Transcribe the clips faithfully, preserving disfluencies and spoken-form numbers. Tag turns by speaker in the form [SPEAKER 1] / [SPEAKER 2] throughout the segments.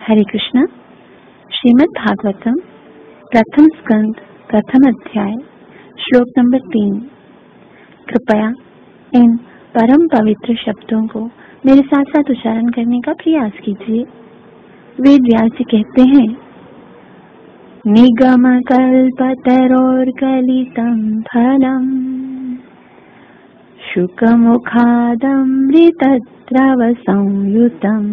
[SPEAKER 1] हरे कृष्ण। श्रीमद् भागवतम प्रथम स्कंद प्रथम अध्याय श्लोक नंबर तीन। कृपया इन परम पवित्र शब्दों को मेरे साथ साथ उच्चारण करने का प्रयास कीजिए। वेद व्यास जी कहते हैं, निगम कल्पतरोर्गलितं फलम् शुकमुखादमृतद्रव संयुतम्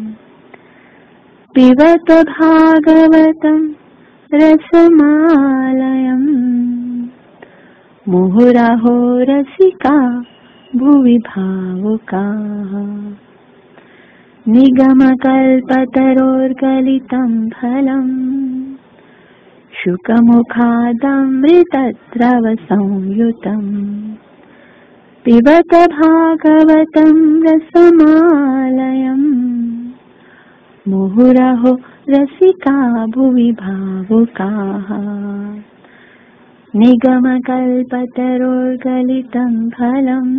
[SPEAKER 1] पिबत भागवतं रसमालयम् मुहुरहो रसिका भुवि भावुकाः। निगमकल्पतरोर्गलितं फलम् शुकमुखादमृतद्रव संयुतम् पिबत भागवतं रसमालयम् मुहुरहो रसिका भुवि भावुकाः। निगमकल्पतरोर्गलितं फलम्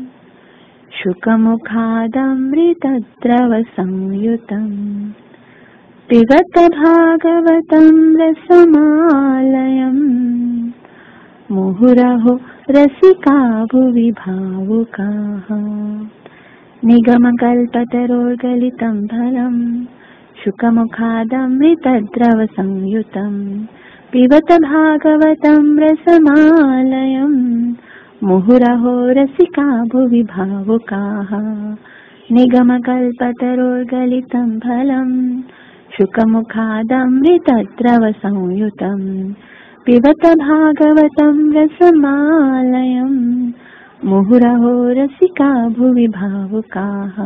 [SPEAKER 1] शुकमुखादमृतद्रव संयुतम् पिबत भागवतं रसमालयम् मुहुरहो रसिका भुवि भावुकाः। निगमकल्पतरोर्गलितं फलम् शुकमुखादमृतद्रव संयुतम् पिबत भागवतं रसमालयम् मुहुरहो रसिका भुवि भावुकाः। निगमकल्पतरोर्गलितं फलम् शुकमुखादमृतद्रव संयुतम् पिबत भागवतं रसमालयम् मुहुरहो रसिका भुवि भावुकाः।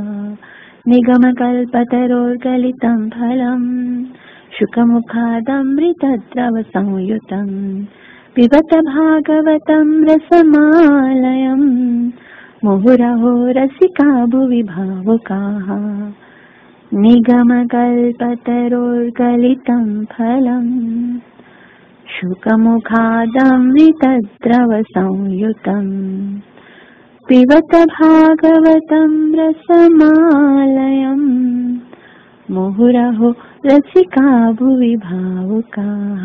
[SPEAKER 1] निगमकल्पतरोर्गलितं फलम् शुकमुखादमृतद्रव संयुतम् पिबत भागवतं रसमालयम् मुहुरहो रसिका भुवि भावुकाः। निगमकल्पतरोर्गलितं फलम् शुकमुखादमृतद्रव संयुतम् पिबत भागवतं रसमालयम् मुहुरहो रसिका भुवि भावुकाः।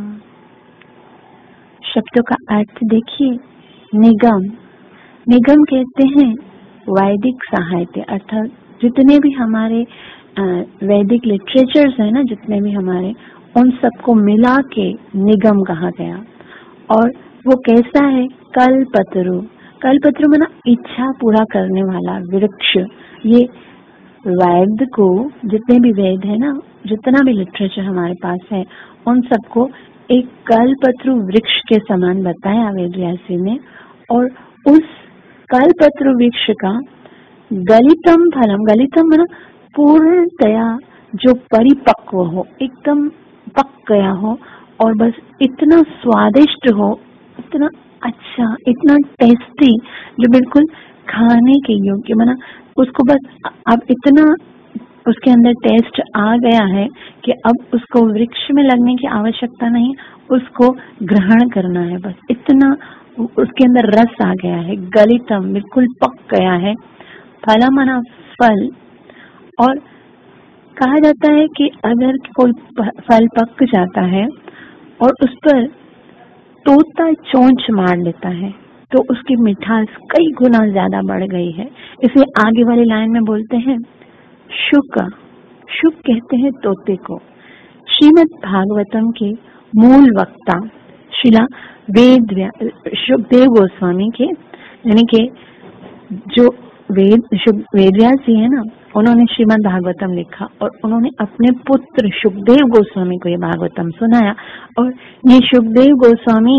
[SPEAKER 1] शब्दों का अर्थ देखिए। निगम निगम कहते हैं वैदिक साहित्य, अर्थात जितने भी हमारे वैदिक लिटरेचर्स है ना, जितने भी हमारे, उन सबको मिला के निगम कहा गया। और वो कैसा है? कल्पतरु। कल्पतरु माना इच्छा पूरा करने वाला वृक्ष। ये वेद को, जितने भी वेद है ना, जितना भी लिटरेचर हमारे पास है, उन सबको एक कल्पतरु वृक्ष के समान बताया वेद व्यासी ने। और उस कल्पतरु वृक्ष का गलितम फलम, गलितम माना पूर्णतया जो परिपक्व हो, एकदम पक गया हो और बस इतना स्वादिष्ट हो, इतना अच्छा, इतना टेस्टी, जो बिल्कुल खाने के योग्य, माना उसको बस अब इतना उसके अंदर टेस्ट आ गया है कि अब उसको वृक्ष में लगने की आवश्यकता नहीं, उसको ग्रहण करना है, बस इतना उसके अंदर रस आ गया है। गलितम बिल्कुल पक गया है। फलम माना फल। और कहा जाता है कि अगर कोई फल पक जाता है और उस पर तोता चोंच मार लेता है तो उसकी मिठास कई गुना ज्यादा बढ़ गई है। इसलिए आगे वाली लाइन में बोलते हैं शुक। शुक कहते हैं तोते को। श्रीमद् भागवतम के मूल वक्ता शिला वेद शुकदेव गोस्वामी के, यानी कि जो वेद वेदव्यास जी है ना, उन्होंने श्रीमद् भागवतम लिखा और उन्होंने अपने पुत्र शुकदेव गोस्वामी को ये भागवतम सुनाया। और ये शुकदेव गोस्वामी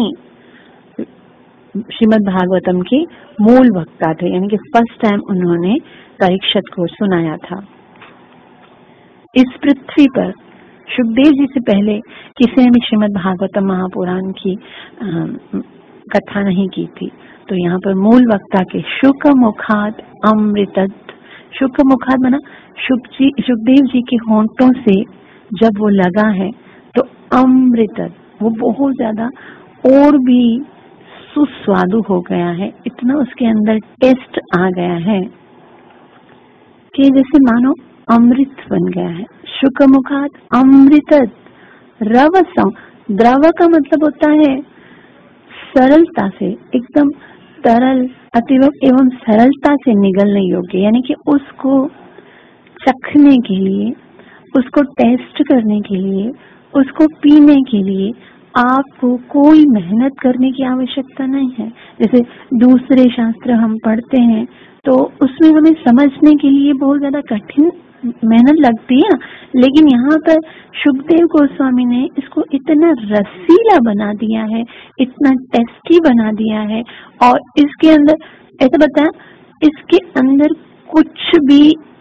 [SPEAKER 1] श्रीमद् भागवतम के मूल वक्ता थे, यानी कि फर्स्ट टाइम उन्होंने परीक्षित को सुनाया था। इस पृथ्वी पर शुकदेव जी से पहले किसी ने भी श्रीमद् भागवतम महापुराण की कथा नहीं की थी। तो यहाँ पर मूल वक्ता के शुक मुखाद अमृतद, शुक मुखाद माना शुक जी शुकदेव जी के होंठों से जब वो लगा है तो अमृतद, वो बहुत ज्यादा और भी सुस्वादु हो गया है। इतना उसके अंदर टेस्ट आ गया है कि जैसे मानो अमृत बन गया है। शुकमुखात अमृत रवसम, द्रव का मतलब होता है सरलता से, एकदम तरल अतिव एवं सरलता से निगलने योग्य, यानी कि उसको चखने के लिए, उसको टेस्ट करने के लिए, उसको पीने के लिए आपको कोई मेहनत करने की आवश्यकता नहीं है। जैसे दूसरे शास्त्र हम पढ़ते हैं तो उसमें हमें समझने के लिए बहुत ज्यादा कठिन मेहनत लगती है, लेकिन यहाँ पर शुकदेव गोस्वामी ने इसको इतना रसीला बना दिया है, इतना टेस्टी बना दिया है, और इसके अंदर ऐसा बताया, इसके अंदर कुछ भी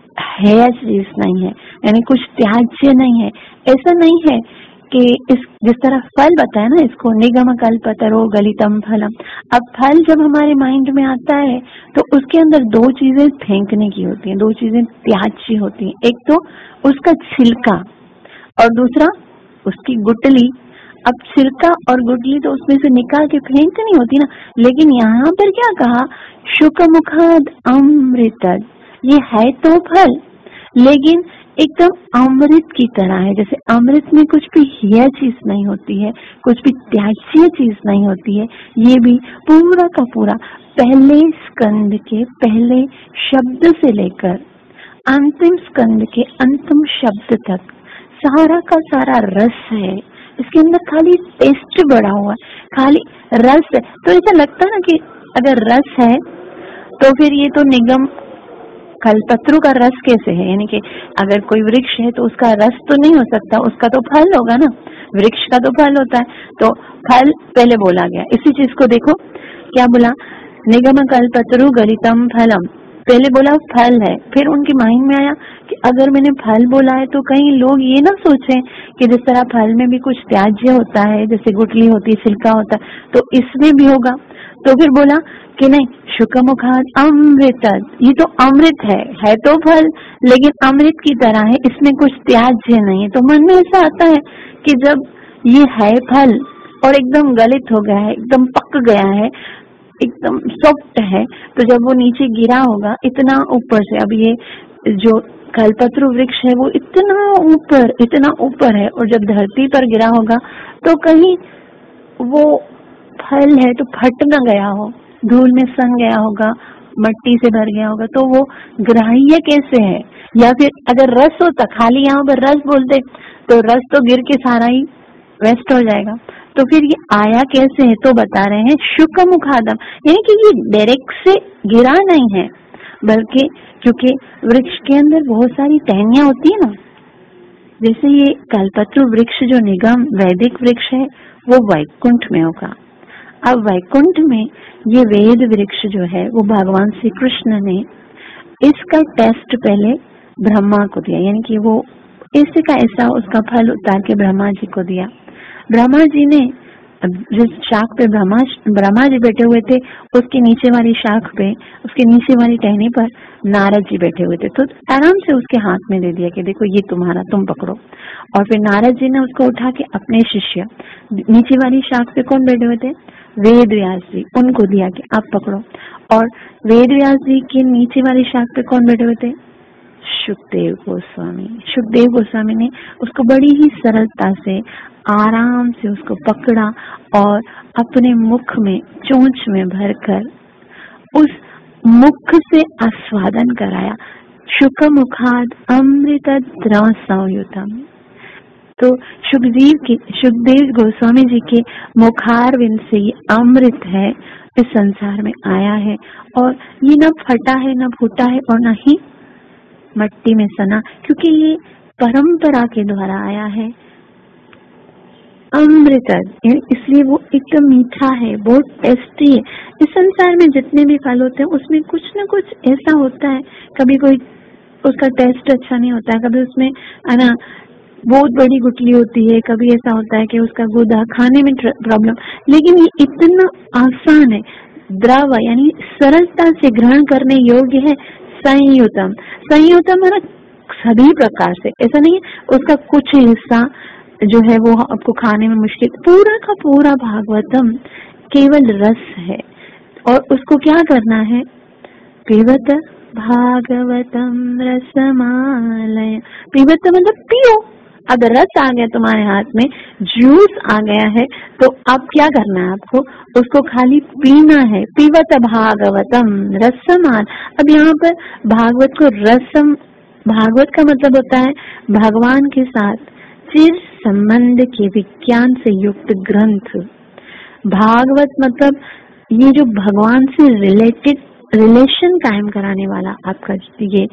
[SPEAKER 1] है चीज नहीं है, यानी कुछ त्याज्य नहीं है। ऐसा नहीं है कि इस जिस तरह फल बताया ना, इसको निगम कल्पतरो गलितम फलम। अब फल जब हमारे माइंड में आता है तो उसके अंदर दो चीजें फेंकने की होती हैं, दो चीजें त्याज्य होती हैं। एक तो उसका छिलका और दूसरा उसकी गुटली। अब छिलका और गुटली तो उसमें से निकाल के फेंकनी होती ना, लेकिन यहाँ पर क्या कहा, शुकमुखाद अमृत, ये है तो फल लेकिन एकदम अमृत की तरह है। जैसे अमृत में कुछ भी हेय चीज नहीं होती है, कुछ भी त्याज्य चीज नहीं होती है, ये भी पूरा का पूरा पहले स्कंद के पहले शब्द से लेकर अंतिम स्कंद के अंतिम शब्द तक सारा का सारा रस है। इसके अंदर खाली टेस्ट बढ़ा हुआ है, खाली रस है। तो ऐसा लगता है ना कि अगर रस है तो फिर ये तो निगम कल्पत्रु का रस कैसे है, यानी कि अगर कोई वृक्ष है तो उसका रस तो नहीं हो सकता, उसका तो फल होगा ना, वृक्ष का तो फल होता है। तो फल पहले बोला गया। इसी चीज को देखो क्या बोला, निगम कल्पत्रु गलितम फलम, पहले बोला फल है, फिर उनके माइंड में आया कि अगर मैंने फल बोला है तो कहीं लोग ये ना सोचें कि जिस तरह फल में भी कुछ त्याज्य होता है, जैसे गुठली होती है, छिलका होता है, तो इसमें भी होगा। तो फिर बोला कि नहीं, शुकमुखाद अमृत, ये तो अमृत है, है तो फल लेकिन अमृत की तरह है, इसमें कुछ त्याज्य नहीं है। तो मन में ऐसा आता है कि जब ये है फल और एकदम गलित हो गया है, एकदम पक गया है, एकदम सॉफ्ट है, तो जब वो नीचे गिरा होगा इतना ऊपर से, अब ये जो कल्पत्रु वृक्ष है वो इतना ऊपर इतना ऊपर है, और जब धरती पर गिरा होगा तो कहीं वो फल है तो फट न गया हो, धूल में सन गया होगा, मट्टी से भर गया होगा, तो वो ग्राह्य कैसे है। या फिर अगर रस होता, खाली यहाँ पर रस बोलते तो रस तो गिर के सारा ही वेस्ट हो जाएगा। तो फिर ये आया कैसे है, तो बता रहे हैं शुकमुखादम, यानी कि ये डायरेक्ट से गिरा नहीं है, बल्कि क्योंकि वृक्ष के अंदर बहुत सारी टहनियां होती है ना, जैसे ये कल्पत्रु वृक्ष जो निगम वैदिक वृक्ष है वो वैकुंठ में होगा। अब वैकुंठ में ये वेद वृक्ष जो है वो भगवान श्री कृष्ण ने इसका टेस्ट पहले ब्रह्मा को दिया, यानी कि वो ऐसे का ऐसा उसका फल उतार के ब्रह्मा जी को दिया। ब्रह्मा जी ने जिस शाख पे ब्रह्मा ब्रह्मा जी बैठे हुए थे, उसके नीचे वाली शाख पे, उसके नीचे वाली टहनी पर नारद जी बैठे हुए थे, तो आराम से उसके हाथ में दे दिया कि देखो ये तुम्हारा, तुम पकड़ो। और फिर नारद जी ने उसको उठा के अपने शिष्य, नीचे वाली शाख पे कौन बैठे हुए थे, वेद व्यास जी, उनको दिया कि आप पकड़ो। और वेद व्यास जी के नीचे वाली शाख पे कौन बैठे हुए थे, शुकदेव गोस्वामी। शुकदेव गोस्वामी ने उसको बड़ी ही सरलता से आराम से उसको पकड़ा और अपने मुख में, चोंच में भरकर उस मुख से आस्वादन कराया। शुक मुखाद अमृत द्रव संयुतम। तो सुखदेव के सुखदेव गोस्वामी जी के मुखारविंद से ये अमृत है, इस संसार में आया है, और ये न फटा है, न फूटा है, और न ही मट्टी में सना, क्योंकि ये परंपरा के द्वारा आया है। अमृत इसलिए वो एकदम मीठा है, बहुत टेस्टी है। इस संसार में जितने भी फल होते हैं उसमें कुछ न कुछ ऐसा होता है, कभी कोई उसका टेस्ट अच्छा नहीं होता है, कभी उसमें है ना बहुत बड़ी गुठली होती है, कभी ऐसा होता है कि उसका गुदा खाने में प्रॉब्लम। लेकिन ये इतना आसान है, द्रव यानी सरलता से ग्रहण करने योग्य है। संयुतम, संयुतम है ना सभी प्रकार से, ऐसा नहीं है उसका कुछ हिस्सा जो है वो आपको खाने में मुश्किल। पूरा का पूरा भागवतम केवल रस है, और उसको क्या करना है, पिबत भागवतम रसमालय। पिबत मतलब पियो। अब रस आ गया तुम्हारे हाथ में, जूस आ गया है, तो अब क्या करना है आपको, उसको खाली पीना है। पिबत भागवतम रसमान। अब यहाँ पर भागवत को रसम, भागवत का मतलब होता है भगवान के साथ चिर संबंध के विज्ञान से युक्त ग्रंथ। भागवत मतलब ये जो भगवान से रिलेटेड रिलेशन कायम कराने वाला आपका ये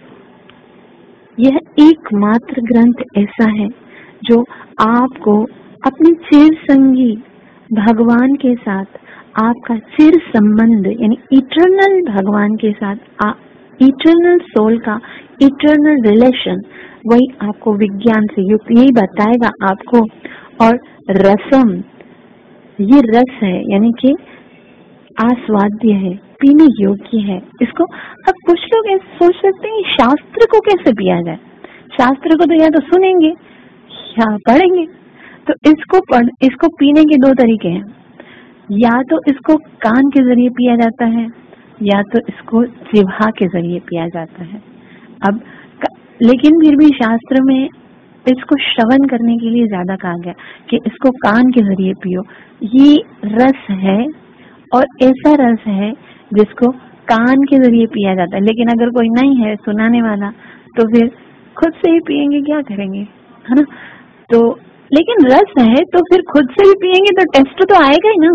[SPEAKER 1] यह एकमात्र ग्रंथ ऐसा है जो आपको अपने चिर संगी भगवान के साथ आपका चिर संबंध यानी इटर्नल भगवान के साथ इटर्नल सोल का इटर्नल रिलेशन, वही आपको विज्ञान से युक्त यही बताएगा आपको। और रसम, ये रस है यानी कि आस्वाद्य है, पीने योग्य है। इसको अब कुछ लोग ऐसे सोच सकते हैं शास्त्र को कैसे पिया जाए। शास्त्र को तो या तो सुनेंगे या पढ़ेंगे, तो इसको पढ़ इसको पीने के दो तरीके हैं, या तो इसको कान के जरिए पिया जाता है या तो इसको जिह्वा के जरिए पिया जाता है। अब लेकिन फिर भी शास्त्र में इसको श्रवण करने के लिए ज्यादा कहा गया कि इसको कान के जरिए पियो। ये रस है और ऐसा रस है जिसको कान के जरिए पिया जाता है। लेकिन अगर कोई नहीं है सुनाने वाला तो फिर खुद से ही पिएंगे, क्या करेंगे, है ना। तो लेकिन रस है तो फिर खुद से ही पिएंगे तो टेस्ट तो आएगा ही ना।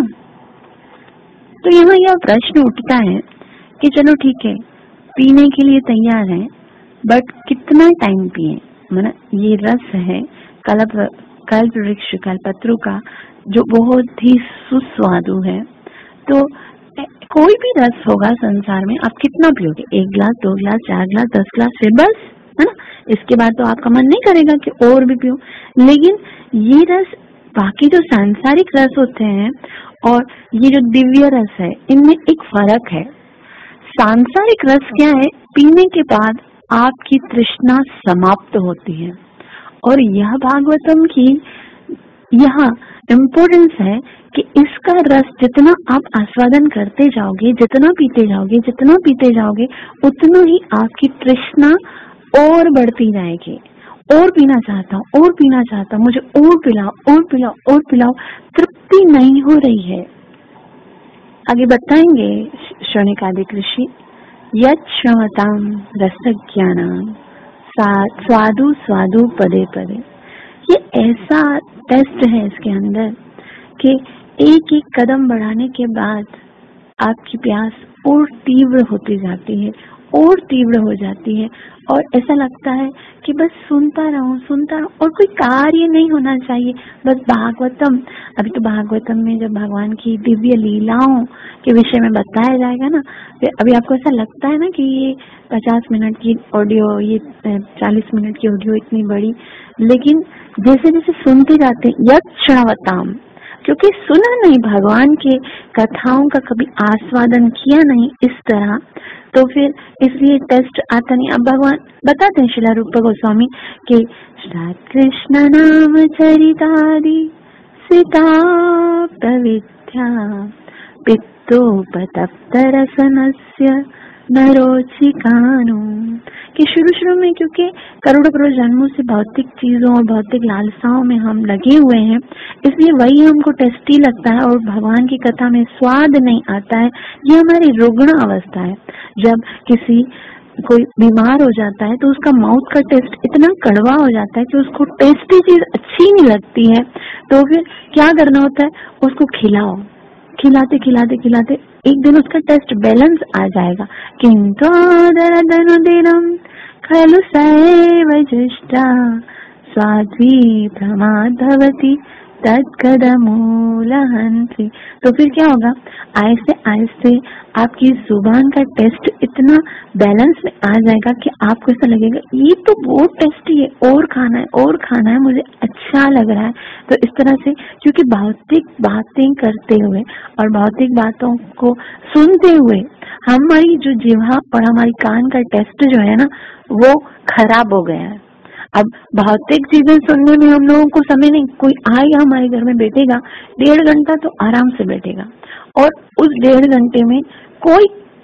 [SPEAKER 1] तो यहाँ यह प्रश्न उठता है कि चलो ठीक है पीने के लिए तैयार है, बट कितना टाइम पिए। मतलब ये रस है कल्प कल्प वृक्ष कल्पत्रु का जो बहुत ही सुस्वादु है। तो कोई भी रस होगा संसार में, आप कितना पियोगे, एक गिलास, दो गिलास, चार गिलास, दस गिलास, फिर बस, है ना। इसके बाद तो आपका मन नहीं करेगा कि और भी पियो। लेकिन ये रस, बाकी जो सांसारिक रस होते हैं और ये जो दिव्य रस है, इनमें एक फर्क है। सांसारिक रस क्या है, पीने के बाद आपकी तृष्णा समाप्त होती है। और यह भागवतम की यहाँ इम्पोर्टेंस है कि इसका रस जितना आप आस्वादन करते जाओगे, जितना पीते जाओगे, जितना पीते जाओगे, उतना ही आपकी तृष्णा और बढ़ती जाएगी। और पीना चाहता हूँ, और पीना चाहता हूँ, मुझे और पिलाओ, और पिलाओ, और पिलाओ, तृप्ति नहीं हो रही है। आगे बताएंगे शौनकादिक ऋषि, यच्छ्रमतां रसज्ञानां स्वादु स्वादु पदे पदे। ये ऐसा टेस्ट है इसके अंदर कि एक एक कदम बढ़ाने के बाद आपकी प्यास और तीव्र होती जाती है, और तीव्र हो जाती है, और ऐसा लगता है कि बस सुनता रहूं सुनता रहूं और कोई कार्य नहीं होना चाहिए, बस भागवतम। अभी तो भागवतम में जब भगवान की दिव्य लीलाओं के विषय में बताया जाएगा ना, तो अभी आपको ऐसा लगता है ना कि ये पचास मिनट की ऑडियो, ये चालीस मिनट की ऑडियो इतनी बड़ी, लेकिन जैसे जैसे सुनते जाते यच्छ्रवताम, क्योंकि सुना नहीं, भगवान के कथाओं का कभी आस्वादन किया नहीं इस तरह, तो फिर इसलिए टेस्ट आता नहीं। अब भगवान बताते हैं श्रील रूप गोस्वामी कि कृष्ण नाम चरितादि सिताप्त विद्या पित्तोपतप्त रसनस्य नरोचिकानु, कि शुरू शुरू में क्योंकि करोड़ों करोड़ जन्मों से भौतिक चीजों और भौतिक लालसाओं में हम लगे हुए हैं, इसलिए वही हमको टेस्टी लगता है और भगवान की कथा में स्वाद नहीं आता है। ये हमारी रुग्ण अवस्था है। जब किसी कोई बीमार हो जाता है तो उसका माउथ का टेस्ट इतना कड़वा हो जाता है कि उसको टेस्टी चीज अच्छी नहीं लगती है, तो फिर क्या करना होता है, उसको खिलाओ, खिलाते खिलाते खिलाते एक दिन उसका टेस्ट बैलेंस आ जाएगा। किंतु दिनम खलु सैव जुष्टा स्वाध्वी प्रमादवती तत्कदमूलहंसी। तो फिर क्या होगा, आहिस्ते आहिस्ते आपकी जुबान का टेस्ट इतना बैलेंस में आ जाएगा कि आपको ऐसा लगेगा ये तो बहुत टेस्टी है, और खाना है, और खाना है, मुझे अच्छा लग रहा है। तो इस तरह से, क्योंकि भौतिक बातें करते हुए और भौतिक बातों को सुनते हुए हमारी जो जिह्वा और हमारी कान का टेस्ट जो है ना, वो खराब हो गया है। अब भौतिक चीजें सुनने में हम लोगों को समय नहीं, कोई आएगा हमारे घर में बैठेगा डेढ़ घंटा तो आराम से बैठेगा, और उस डेढ़ घंटे में कोई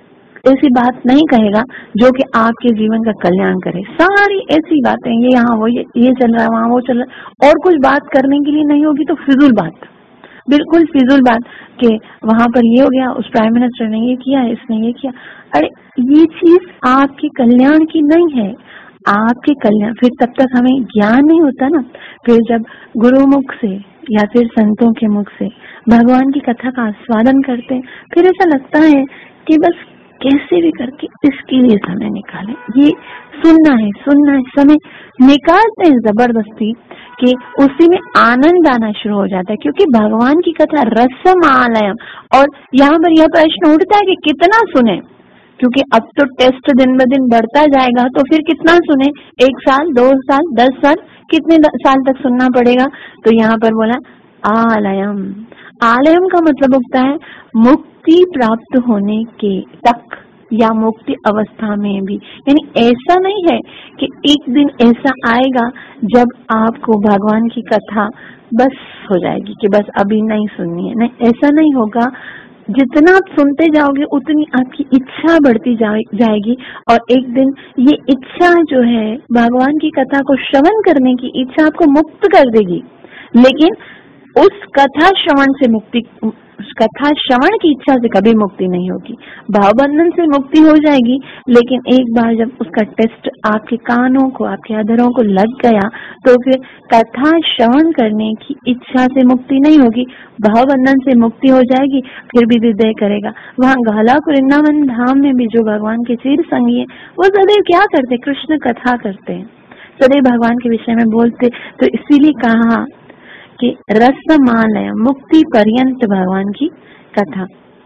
[SPEAKER 1] ऐसी बात नहीं कहेगा जो कि आपके जीवन का कल्याण करे। सारी ऐसी बातें, ये यहाँ वो ये, ये चल रहा है, वहाँ वो चल रहा है, और कुछ बात करने के लिए नहीं होगी तो फिजूल बात, बिल्कुल फिजूल बात कि वहां पर ये हो गया, उस प्राइम मिनिस्टर ने ये किया, इसने ये किया। अरे ये चीज आपके कल्याण की नहीं है, आपके कल्याण, फिर तब तक हमें ज्ञान नहीं होता ना। फिर जब गुरुमुख से या फिर संतों के मुख से भगवान की कथा का आस्वादन करते हैं, फिर ऐसा लगता है कि बस कैसे भी करके इसके लिए समय निकालें, ये सुनना है सुनना है, समय निकालते हैं जबरदस्ती कि उसी में आनंद आना शुरू हो जाता है। क्योंकि भगवान की कथा रसमालयम, और यहाँ पर यह प्रश्न उठता है कि कितना सुने, क्योंकि अब तो टेस्ट दिन ब दिन बढ़ता जाएगा, तो फिर कितना सुने, एक साल, दो साल, दस साल, कितने साल तक सुनना पड़ेगा। तो यहाँ पर बोला आलयम, आलयम का मतलब होता है मुक्ति प्राप्त होने के तक या मुक्ति अवस्था में भी। यानी ऐसा नहीं है कि एक दिन ऐसा आएगा जब आपको भगवान की कथा बस हो जाएगी कि बस अभी नहीं सुननी है, नहीं, ऐसा नहीं होगा। जितना आप सुनते जाओगे उतनी आपकी इच्छा बढ़ती जाएगी, और एक दिन ये इच्छा जो है भगवान की कथा को श्रवण करने की इच्छा आपको मुक्त कर देगी। लेकिन उस कथा श्रवण से मुक्ति, उस कथा श्रवण की इच्छा से कभी मुक्ति नहीं होगी। भावबंधन से मुक्ति हो जाएगी, लेकिन एक बार जब उसका टेस्ट आपके कानों को, आपके अधरों को लग गया, तो फिर कथा श्रवण करने की इच्छा से मुक्ति नहीं होगी, भावबंधन से मुक्ति हो जाएगी। फिर भी हृदय करेगा। वहाँ गालाक वृंदावन धाम में भी जो भगवान के चिर संगी है, वो सदैव क्या करते, कृष्ण कथा करते हैं, सदैव भगवान के विषय में बोलते। तो इसीलिए कहा कि रसमालय, मुक्ति पर्यंत भगवान की कथा।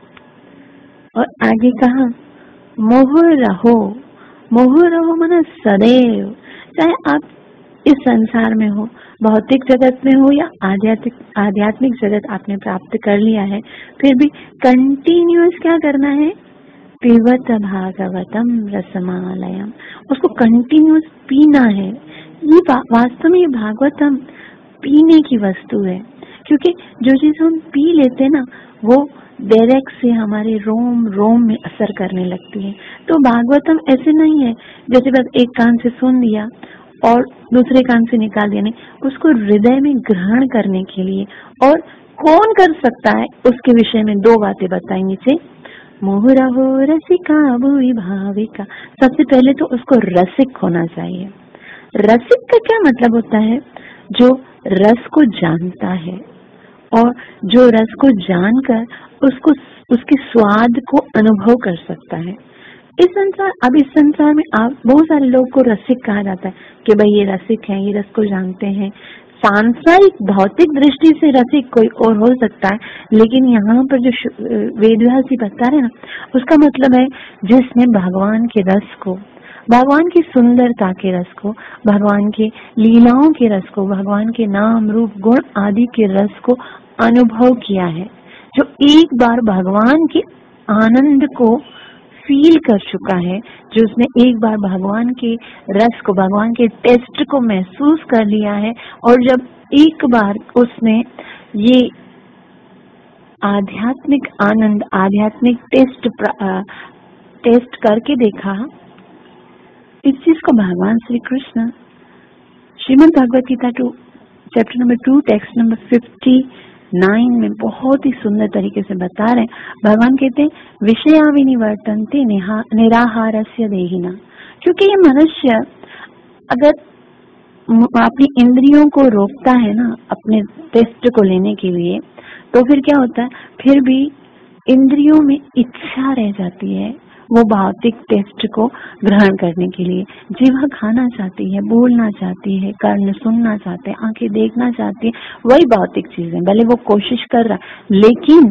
[SPEAKER 1] और आगे कहा मोह रहो, मोह रहो माना सदैव, चाहे आप इस संसार में हो, भौतिक जगत में हो या आध्यात्मिक आध्यात्मिक जगत आपने प्राप्त कर लिया है, फिर भी कंटिन्यूअस क्या करना है, पिबत भागवतम रसमालयम, उसको कंटिन्यूअस पीना है। ये वास्तव में ये भागवतम पीने की वस्तु है, क्योंकि जो चीज हम पी लेते हैं ना, वो डायरेक्ट से हमारे रोम रोम में असर करने लगती है। तो भागवतम ऐसे नहीं है जैसे बस एक कान से सुन लिया और दूसरे कान से निकाल दिया, नहीं, उसको हृदय में ग्रहण करने के लिए। और कौन कर सकता है उसके विषय में दो बातें बताई नीचे। मोह रहो रसिका भूरि भाविका, सबसे पहले तो उसको रसिक होना चाहिए। रसिक का क्या मतलब होता है, जो रस को जानता है और जो रस को जानकर उसको, उसके स्वाद को अनुभव कर सकता है। इस संसार, अब इस संसार में आप बहुत सारे लोगों को रसिक कहा जाता है कि भाई ये रसिक है, ये रस को जानते हैं। सांसारिक भौतिक दृष्टि से रसिक कोई और हो सकता है, लेकिन यहाँ पर जो वेदव्यास जी बता रहे हैं ना, उसका मतलब है जिसने भगवान के रस को, भगवान की सुंदरता के रस को, भगवान के लीलाओं के रस को, भगवान के नाम रूप गुण आदि के रस को अनुभव किया है, जो एक बार भगवान के आनंद को फील कर चुका है, जो उसने एक बार भगवान के रस को, भगवान के टेस्ट को महसूस कर लिया है। और जब एक बार उसने ये आध्यात्मिक आनंद, आध्यात्मिक टेस्ट टेस्ट करके देखा, इस चीज को भगवान Shri Krishna Shrimad Bhagavad Gita two chapter number two text number fifty nine में बहुत ही सुंदर तरीके से बता रहे हैं। भगवान कहते हैं विषया विनिवर्तन्ते निराहारस्य देहिना, क्योंकि ये मनुष्य अगर अपनी इंद्रियों को रोकता है ना अपने टेस्ट को लेने के लिए, तो फिर क्या होता है, फिर भी इंद्रियों में इच्छा रह जाती है वो भौतिक टेस्ट को ग्रहण करने के लिए। जीवा खाना चाहती है, बोलना चाहती है, कर्ण सुनना चाहते हैं, आंखें देखना चाहती है, वही भौतिक चीजें, भले वो कोशिश कर रहा है। लेकिन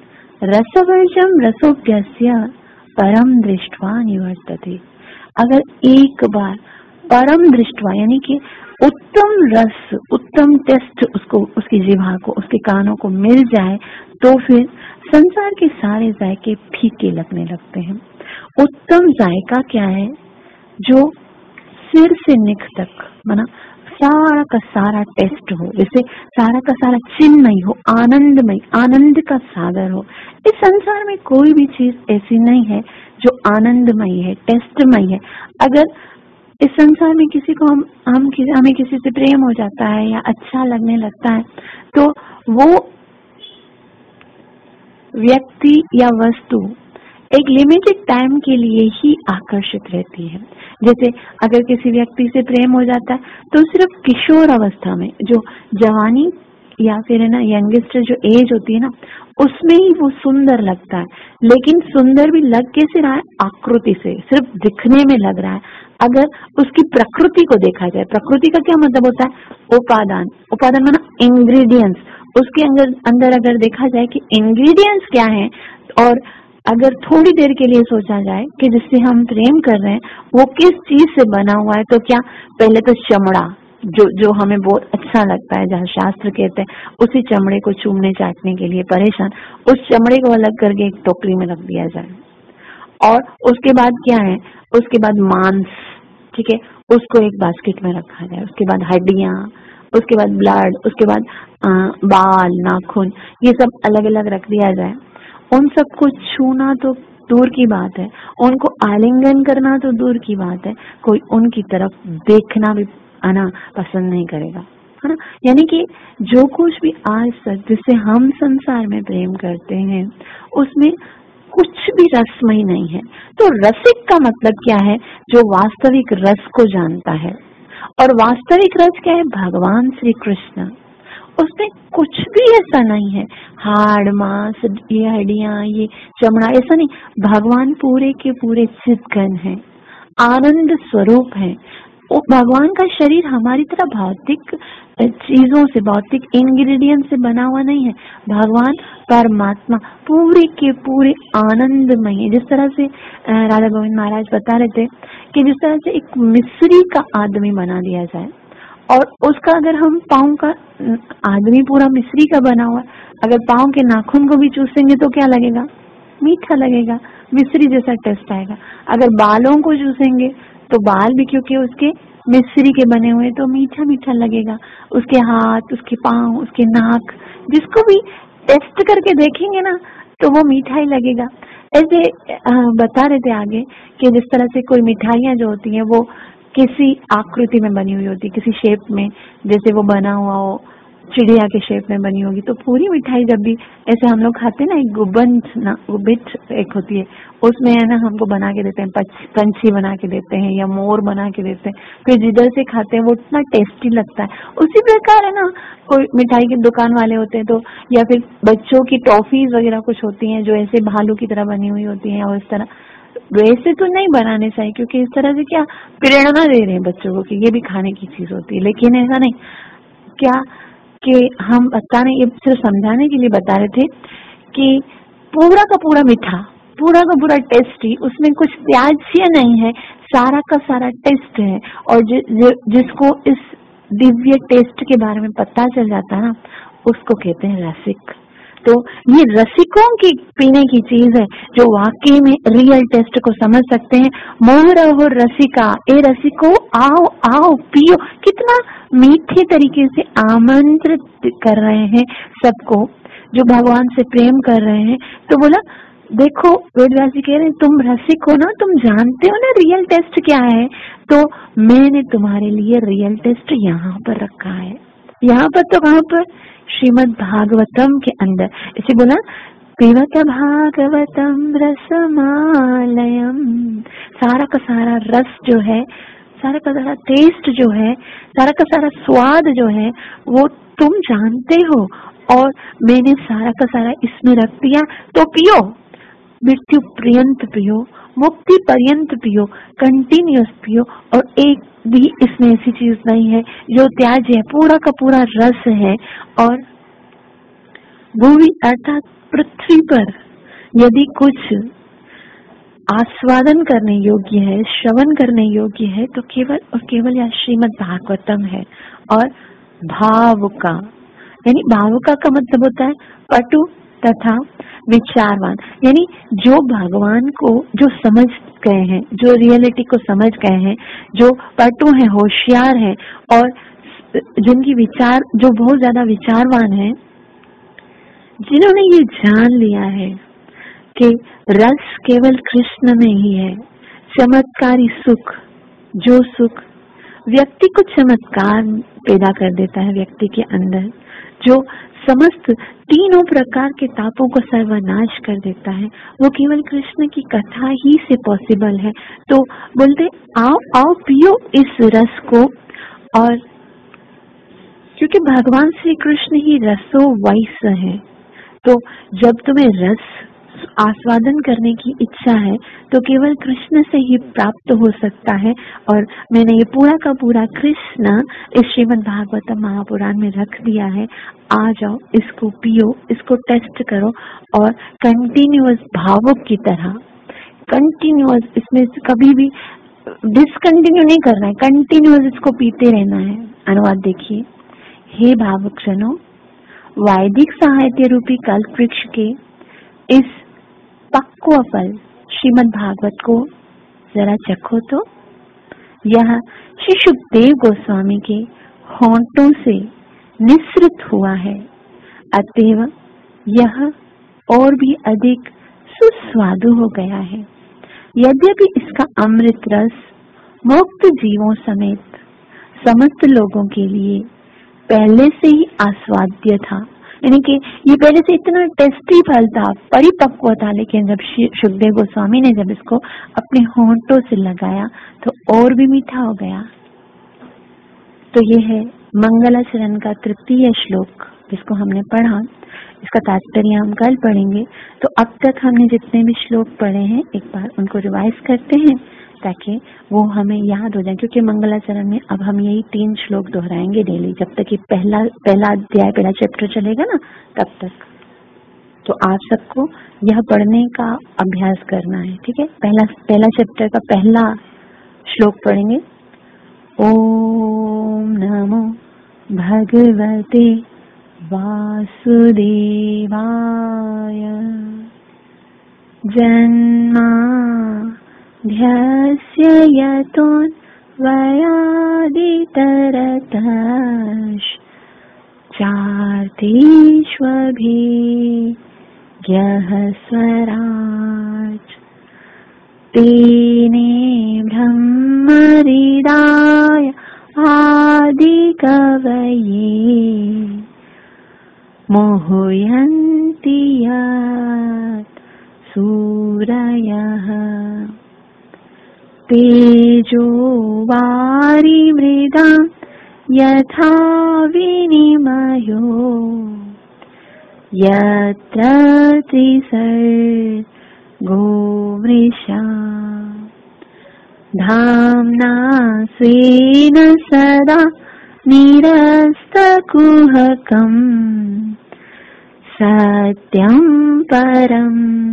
[SPEAKER 1] रसवर्जम रसोप्यस्य परम दृष्ट्वा निवर्तते, अगर एक बार परम दृष्ट्वा यानी कि उत्तम रस, उत्तम टेस्ट उसको, उसकी जीवा को, उसके कानों को मिल जाए, तो फिर संसार के सारे जायके फीके लगने लगते हैं। उत्तम जायका क्या है, जो सिर से निख तक, माना सारा का सारा टेस्ट हो, जैसे सारा का सारा चिन्मय हो, आनंदमय, आनंद का सागर हो। इस संसार में कोई भी चीज ऐसी नहीं है जो आनंदमय है, टेस्टमय है। अगर इस संसार में किसी को हम हम हमें किसी से प्रेम हो जाता है या अच्छा लगने लगता है, तो वो व्यक्ति या वस्तु एक लिमिटेड टाइम के लिए ही आकर्षित रहती है। जैसे अगर किसी व्यक्ति से प्रेम हो जाता है तो सिर्फ किशोर अवस्था में, जो जवानी या फिर है ना यंगेस्ट जो एज होती है ना, उसमें ही वो सुंदर लगता है। लेकिन सुंदर भी लग कैसे रहा है? आकृति से, सिर्फ दिखने में लग रहा है। अगर उसकी प्रकृति को देखा जाए, प्रकृति का क्या मतलब होता है? उपादान। उपादान माना इंग्रेडिएंट्स। उसके अंदर अंदर अगर देखा जाए कि इंग्रेडिएंट्स क्या है, और अगर थोड़ी देर के लिए सोचा जाए कि जिससे हम प्रेम कर रहे हैं वो किस चीज से बना हुआ है, तो क्या पहले तो चमड़ा, जो जो हमें बहुत अच्छा लगता है, जहाँ शास्त्र कहते हैं उसी चमड़े को चूमने चाटने के लिए परेशान, उस चमड़े को अलग करके एक टोकरी में रख दिया जाए। और उसके बाद क्या है? उसके बाद मांस, ठीक है, उसको एक बास्केट में रखा जाए। उसके बाद हड्डियां, उसके बाद ब्लड, उसके बाद आ, बाल, नाखून, ये सब अलग अलग रख दिया जाए। उन सबको छूना तो दूर की बात है, उनको आलिंगन करना तो दूर की बात है, कोई उनकी तरफ देखना भी आना पसंद नहीं करेगा, है ना। यानी कि जो कुछ भी आज तक जिससे हम संसार में प्रेम करते हैं उसमें कुछ भी रसमय नहीं है। तो रसिक का मतलब क्या है? जो वास्तविक रस को जानता है। और वास्तविक रस क्या है? भगवान श्री कृष्ण। उसमें कुछ भी ऐसा नहीं है, हाड़ मांस, ये हड्डियां, ये चमड़ा, ऐसा नहीं। भगवान पूरे के पूरे चित्तघन है, आनंद स्वरूप है। वो भगवान का शरीर हमारी तरह भौतिक चीजों से, भौतिक इंग्रेडिएंट से बना हुआ नहीं है। भगवान परमात्मा पूरे के पूरे आनंदमय है। जिस तरह से राधा गोविंद महाराज बता रहे थे कि जिस तरह से एक मिस्री का आदमी बना दिया जाए और उसका अगर हम पाँव का, आदमी पूरा मिस्री का बना हुआ है, अगर पाँव के नाखून को भी चूसेंगे तो क्या लगेगा? मीठा लगेगा, मिस्री जैसा टेस्ट आएगा। अगर बालों को चूसेंगे तो बाल भी क्योंकि उसके मिस्री के बने हुए तो मीठा मीठा लगेगा। उसके हाथ, उसके पाँव, उसके नाक, जिसको भी टेस्ट करके देखेंगे ना तो वो मीठा ही लगेगा। ऐसे बता रहे थे आगे कि जिस तरह से कोई मिठाइयाँ जो होती हैं वो किसी आकृति में बनी हुई होती, किसी शेप में, जैसे वो बना हुआ हो चिड़िया के शेप में बनी होगी, तो पूरी मिठाई जब भी ऐसे हम लोग खाते हैं ना, एक गुब्बन ना गुबिट एक होती है, उसमें है ना हमको बना के देते हैं, पंछी बना के देते हैं या मोर बना के देते हैं, फिर जिधर से खाते हैं वो इतना टेस्टी लगता है। उसी प्रकार है ना, कोई मिठाई की दुकान वाले होते हैं तो, या फिर बच्चों की टॉफीज वगैरह कुछ होती हैं जो ऐसे भालू की तरह बनी हुई होती हैं, और इस तरह वैसे तो नहीं बनाने चाहिए, क्योंकि इस तरह से क्या प्रेरणा दे रहे हैं बच्चों को कि ये भी खाने की चीज होती है। लेकिन ऐसा नहीं, क्या कि हम बताने, ये सिर्फ समझाने के लिए बता रहे थे कि पूरा का पूरा मीठा, पूरा का पूरा टेस्टी, उसमें कुछ त्याज्य नहीं है, सारा का सारा टेस्ट है। और जि, जि, जिसको इस दिव्य टेस्ट के बारे में पता चल जाता है ना, उसको कहते हैं रसिक। तो ये रसिकों की पीने की चीज है, जो वाकई में रियल टेस्ट को समझ सकते हैं। मोह रहो रसिका, ए रसिको आओ आओ पियो। कितना मीठे तरीके से आमंत्रित कर रहे हैं सबको जो भगवान से प्रेम कर रहे हैं। तो बोला देखो, वेदव्यास जी कह रहे हैं तुम रसिक हो ना, तुम जानते हो ना रियल टेस्ट क्या है, तो मैंने तुम्हारे लिए रियल टेस्ट यहाँ पर रखा है। यहाँ पर तो कहाँ पर? श्रीमद् भागवतम के अंदर। इसे बोला पिबत भागवतम रसमालयम। सारा का सारा रस जो है, सारा का सारा टेस्ट जो है, सारा का सारा स्वाद जो है, वो तुम जानते हो और मैंने सारा का सारा इसमें रख दिया। तो पियो, मृत्यु पर्यंत पियो, मुक्ति पर्यंत पियो, कंटिन्यूस पियो। और एक भी इसमें ऐसी चीज नहीं है जो त्याज्य है, पूरा का पूरा रस है। और भूमि अर्थात पृथ्वी पर यदि कुछ आस्वादन करने योग्य है, श्रवण करने योग्य है, तो केवल और केवल यह श्रीमद् भागवतम है। और भाव का, यानी भाव का का मतलब होता है पटु तथा विचारवान, यानी जो भगवान को जो समझ गए हैं, जो रियलिटी को समझ गए हैं, जो पटु हैं, होशियार हैं और जिनकी विचार, जो बहुत ज्यादा विचारवान है, जिन्होंने ये जान लिया है कि रस केवल कृष्ण में ही है, चमत्कारी सुख, जो सुख व्यक्ति को चमत्कार पैदा कर देता है व्यक्ति के अंदर, जो समस्त तीनों प्रकार के तापों को सर्वनाश कर देता है, वो केवल कृष्ण की कथा ही से पॉसिबल है। तो बोलते आओ आओ पियो इस रस को। और क्योंकि भगवान श्री कृष्ण ही रसो वैस है, तो जब तुम्हें रस आस्वादन करने की इच्छा है तो केवल कृष्ण से ही प्राप्त हो सकता है। और मैंने ये पूरा का पूरा कृष्ण इस श्रीमद् भागवतम महापुराण में रख दिया है। आ जाओ, इसको पियो, इसको टेस्ट करो और कंटिन्यूअस भावुक की तरह, कंटिन्यूअस, इसमें कभी भी डिसकंटिन्यू नहीं करना है, कंटिन्यूअस इसको पीते रहना है। अनुवाद देखिए। हे भावुक जनों, वैदिक साहित्य रूपी कल्प वृक्ष के इस पक्व फल श्रीमद् भागवत को जरा चखो तो। यह श्री सुखदेव गोस्वामी के होंठों से निसृत हुआ है, अतएव यह और भी अधिक सुस्वादु हो गया है। यद्यपि इसका अमृत रस मुक्त जीवों समेत समस्त लोगों के लिए पहले से ही आस्वाद्य था, यानी कि ये पहले से इतना टेस्टी फल था, परिपक्व था, लेकिन जब सुखदेव गोस्वामी ने जब इसको अपने होंठों से लगाया तो और भी मीठा हो गया। तो ये है मंगलाचरण का तृतीय श्लोक जिसको हमने पढ़ा। इसका तात्पर्य हम कल पढ़ेंगे। तो अब तक हमने जितने भी श्लोक पढ़े हैं एक बार उनको रिवाइज करते हैं ताकि वो हमें याद हो जाए, क्योंकि मंगलाचरण में अब हम यही तीन श्लोक दोहराएंगे डेली, जब तक ये पहला पहला अध्याय पहला चैप्टर चलेगा ना तब तक। तो आप सबको यह पढ़ने का अभ्यास करना है, ठीक है। पहला पहला चैप्टर का पहला श्लोक पढ़ेंगे। ओम नमो भगवते वासुदेवाय जन्मा ध्यस्य यतोऽन्वयादितरतश्च चार्तेष्वभिज्ञः स्वराट् तेने ब्रह्महृदाय आदिकवये मोहयन्ति यत् सूरयः तेजो वारिमृदां यथा विनिमयो यत्र त्रिसर्गो मृषा धाम्ना स्वेन सदा निरस्तकुहकम् सत्यं परं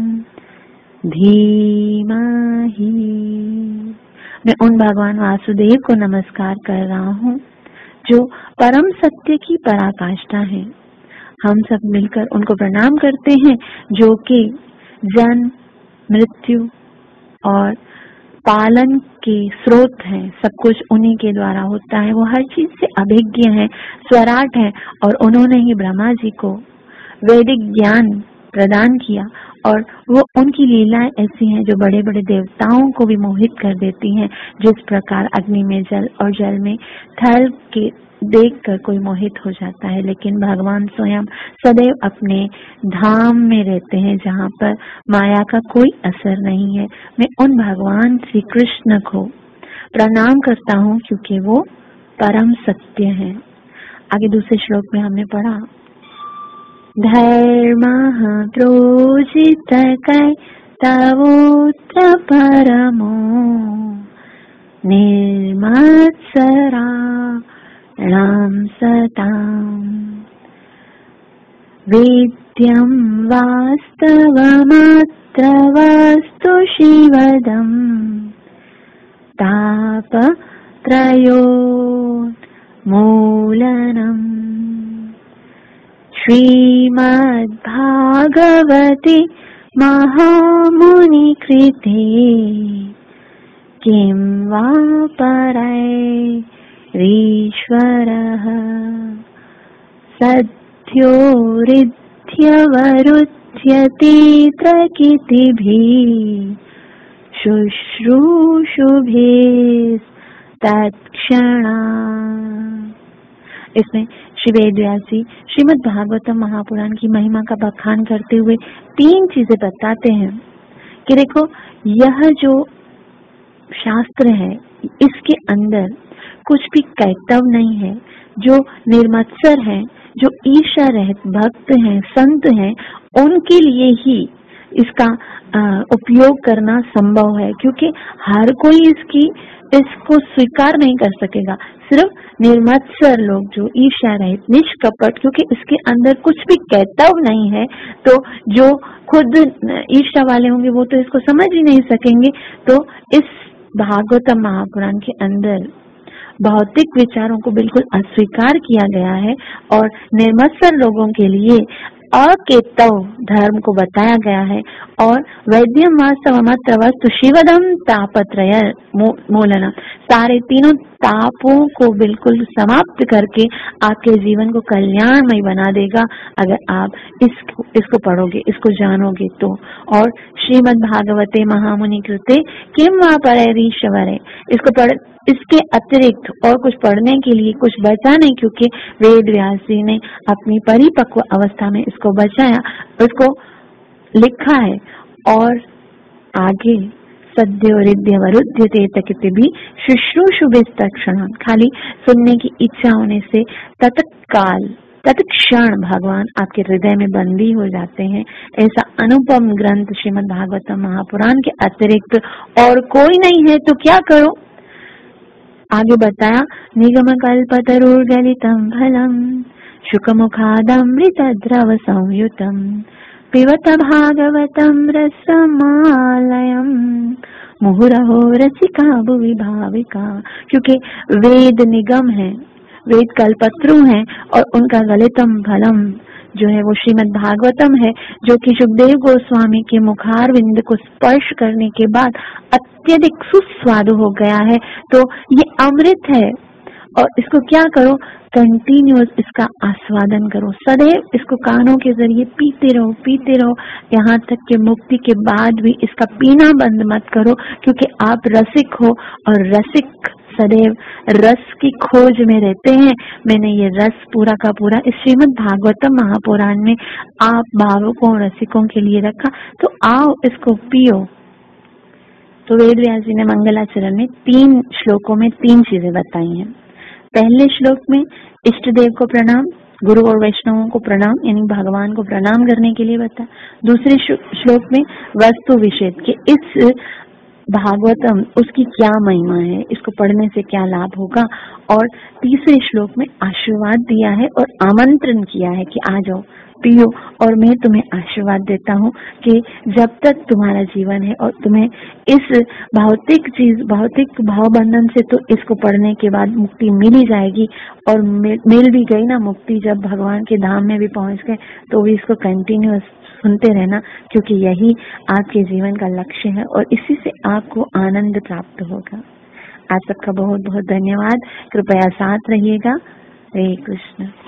[SPEAKER 1] धीमहि। मैं उन भगवान वासुदेव को नमस्कार कर रहा हूँ जो परम सत्य की पराकाष्ठा है। हम सब मिलकर उनको प्रणाम करते हैं जो कि जन्म, मृत्यु और पालन के स्रोत हैं। सब कुछ उन्हीं के द्वारा होता है। वो हर चीज से अभिज्ञ है, स्वराट है, और उन्होंने ही ब्रह्मा जी को वैदिक ज्ञान प्रदान किया। और वो उनकी लीलाएं ऐसी हैं जो बड़े बड़े देवताओं को भी मोहित कर देती हैं। जिस प्रकार अग्नि में जल और जल में थल के देखकर कोई मोहित हो जाता है, लेकिन भगवान स्वयं सदैव अपने धाम में रहते हैं जहाँ पर माया का कोई असर नहीं है। मैं उन भगवान श्री कृष्ण को प्रणाम करता हूँ क्योंकि वो परम सत्य है। आगे दूसरे श्लोक में हमने पढ़ा, धर्मः प्रोजितकै तवोत्र परमो निर्मत्सराणां सताम् वेद्यं वास्तवमत्र वस्तु शिवदम् तापत्रयोन्मूलनम् श्रीमद्भागवते महामुनिकृते किं वा परै रीश्वरः सद्योरिध्यवरुध्यते प्रकृतिभिः शुश्रूषुभे तत्क्षणा। इसमें श्री वेदव्यास जी श्रीमद् भागवतम महापुराण की महिमा का बखान करते हुए तीन चीजें बताते हैं कि देखो, यह जो शास्त्र है इसके अंदर कुछ भी कैतव नहीं है। जो निर्मत्सर है, जो ईर्ष्या रहित भक्त हैं, संत हैं, उनके लिए ही इसका आ, उपयोग करना संभव है, क्योंकि हर कोई इसकी इसको स्वीकार नहीं कर सकेगा। सिर्फ निर्मत्सर लोग जो ईर्ष्या रहित, निष्कपट, क्योंकि इसके अंदर कुछ भी कैतव नहीं है, तो जो खुद ईर्ष्या वाले होंगे वो तो इसको समझ ही नहीं सकेंगे। तो इस भागवतम महापुराण के अंदर भौतिक विचारों को बिल्कुल अस्वीकार किया गया है और निर्मत्सर लोगों के लिए अकेतव धर्म को बताया गया है। और वैद्यम वास्तवमत्र वस्तु शिवदम तापत्रय मूलनम, सारे तीनों तापों को बिल्कुल समाप्त करके आपके जीवन को कल्याणमय बना देगा अगर आप इसको इसको पढ़ोगे, इसको जानोगे तो। और श्रीमद् भागवते महामुनि कृते किम वा परैरीश्वरे, इसको पढ़ इसके अतिरिक्त और कुछ पढ़ने के लिए कुछ बचा नहीं, क्योंकि वेद व्यास जी ने अपनी परिपक्व अवस्था में इसको बचाया, इसको लिखा है। और आगे सद्योरिध्यवरुध्यते प्रकृतिभिः शुश्रूषुभिस्तत्क्षणात्, खाली सुनने की इच्छा होने से तत्काल तत्क्षण भगवान आपके हृदय में बंदी हो जाते हैं। ऐसा अनुपम ग्रंथ श्रीमद् भागवतम महापुराण के अतिरिक्त और कोई नहीं है। तो क्या करो, आगे बताया, निगम कल्पतरुर्गलितं फलम् शुकमुखादमृतद्रव संयुतम् पिबत भागवतं रसमालयम् मुहुरहो रसिका भुवि भाविका। क्योंकि वेद निगम है, वेद कल्पत्रु हैं और उनका गलितम फलम जो है वो श्रीमद् भागवतम है, जो कि सुखदेव गोस्वामी के मुखारविंद को स्पर्श करने के बाद अत्यधिक सुस्वादु हो गया है। तो ये अमृत है और इसको क्या करो, कंटिन्यूअस इसका आस्वादन करो, सदैव इसको कानों के जरिए पीते रहो पीते रहो यहाँ तक कि मुक्ति के बाद भी इसका पीना बंद मत करो, क्योंकि आप रसिक हो और रसिक सदैव रस की खोज में रहते हैं। मैंने ये रस पूरा का पूरा इस श्रीमद् भागवतम महापुराण में आप भावुकों रसिकों के लिए रखा, तो आओ इसको पियो। तो वेद व्यास जी ने मंगलाचरण में तीन श्लोकों में तीन चीजें बताई हैं। पहले श्लोक में इष्ट देव को प्रणाम, गुरु और वैष्णवों को प्रणाम, यानी भगवान को प्रणाम करने के लिए बताया। दूसरे श्लोक में वस्तु विषेद के इस भागवतम उसकी क्या महिमा है, इसको पढ़ने से क्या लाभ होगा। और तीसरे श्लोक में आशीर्वाद दिया है और आमंत्रण किया है कि आ जाओ पियो। और मैं तुम्हें आशीर्वाद देता हूँ कि जब तक तुम्हारा जीवन है और तुम्हें इस भौतिक चीज भौतिक भाव बंधन से, तो इसको पढ़ने के बाद मुक्ति मिल ही जाएगी। और मिल, मिल भी गई ना मुक्ति, जब भगवान के धाम में भी पहुंच गए तो भी इसको कंटिन्यूअस सुनते रहना, क्योंकि यही आपके जीवन का लक्ष्य है और इसी से आपको आनंद प्राप्त होगा। आप सबका बहुत बहुत धन्यवाद। कृपया साथ रहिएगा। हरे कृष्ण।